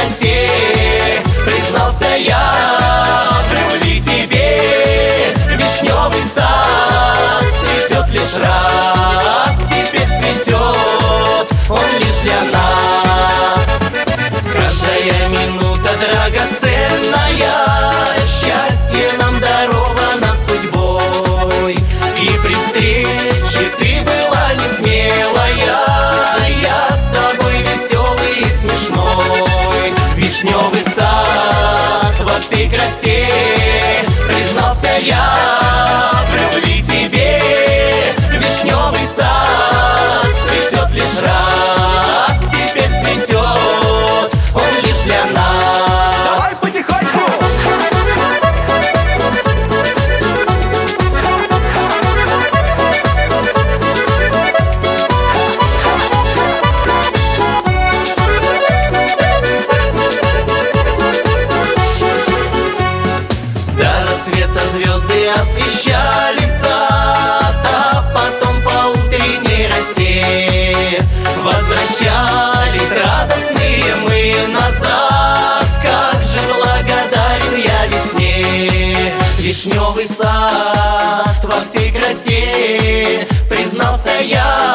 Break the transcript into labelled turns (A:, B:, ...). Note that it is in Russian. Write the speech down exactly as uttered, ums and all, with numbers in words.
A: красе признался я в любви тебе. Вишневый сад цветет лишь раз, теперь цветет он лишь для нас. Каждая минута драгоценная, счастье нам даровано судьбой. И при встрече ты была не смелая, я с тобой веселый и смешной. Вишневый сад во всей красе признался я в любви тебе. Вишневый сад цветет лишь раз, теперь цветет он лишь для нас.
B: Давай потихоньку!
A: До рассвета звезды освещали сад, а потом по утренней росе возвращались радостные мы назад. Как же благодарен я весне! Вишневый сад во всей красе признался я